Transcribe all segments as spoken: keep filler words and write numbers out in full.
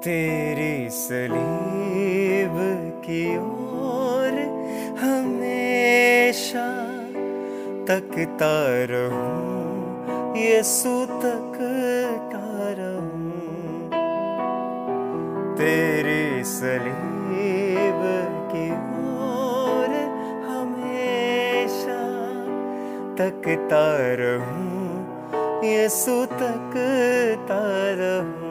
तेरी सलीब की ओर हमेशा तकता रहूं, यीशु तकता रहूं। तेरी सलीब की ओर हमेशा तकता रहूं, यीशु तकता रहूं।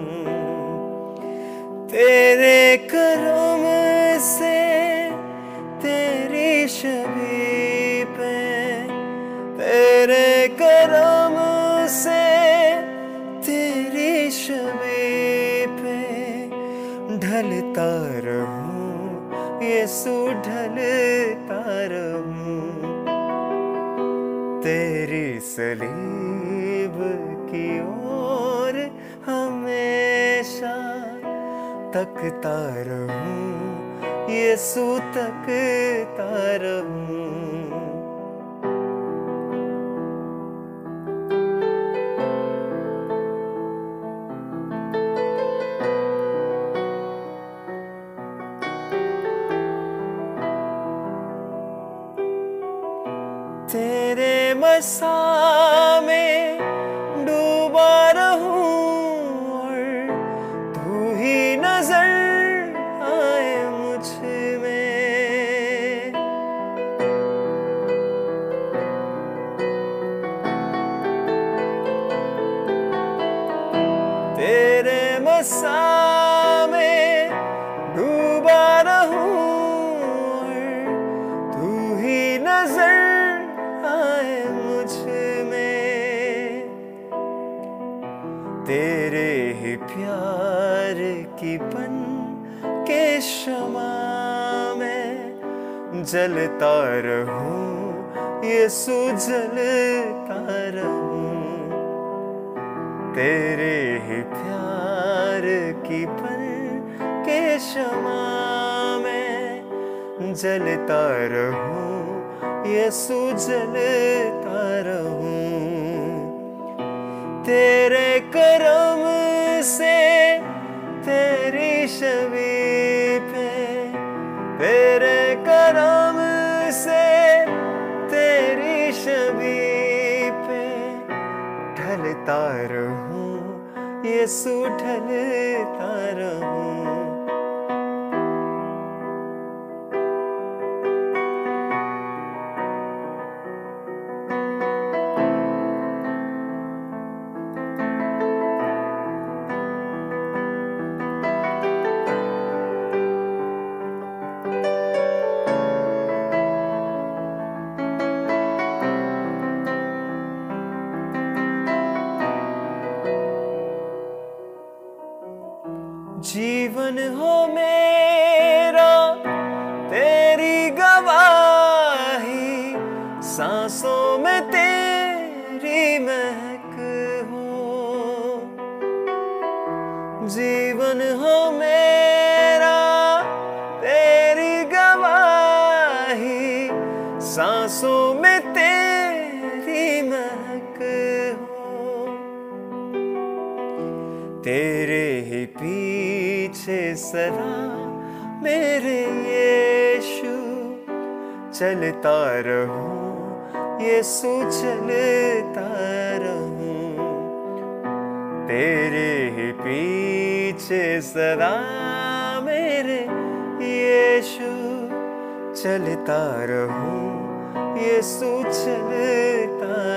तेरे करम से तेरी छवि पे, तेरे करम से तेरी छवि पे ढलता रहूं, यीशु ढलता रहूं। तेरी सलीब की ओर हमेशा तकता रहूं, यीशु तकता रहूं। तेरे मसा में डूबा रहूं और तू ही नजर आए मुझ में। तेरे मसा में डूबा रहूं और तू ही नजर आए मुझ में। तेरे ही प्यार की बन के शमा में जलता रहूं, यीशु जलता रहूं। तेरे ही प्यार की बन के शमा में जलता रहूं, यीशु जलता रहूं। तेरे करम से तेरी छवि पे, तेरे करम से तेरी छवि पे ढलता रहूं, यीशु ढलता रहूं। जीवन हो मेरा तेरी गवाही, सांसों में तेरी महक हो। जीवन हो मेरा तेरी गवाही, सांसों में तेरी महक हो। तेरे ही पीछे सदा मेरे यीशु चलता रहूं, यीशु चलता रहूं। तेरे ही पीछे सदा मेरे यीशु चलता रहूं, यीशु चलता